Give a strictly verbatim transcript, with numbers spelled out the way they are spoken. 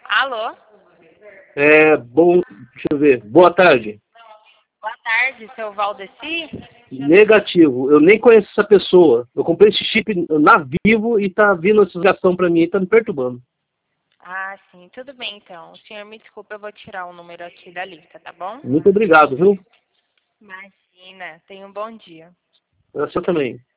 Alô? É, bom, deixa eu ver. Boa tarde. Boa tarde, seu Valdeci? Negativo. Eu nem conheço essa pessoa. Eu comprei esse chip na Vivo e tá vindo essa ligação pra mim e tá me perturbando. Ah, sim. Tudo bem, então. O senhor me desculpa, eu vou tirar o número aqui da lista, tá bom? Muito obrigado, viu? Imagina. Tenha um bom dia. Você também.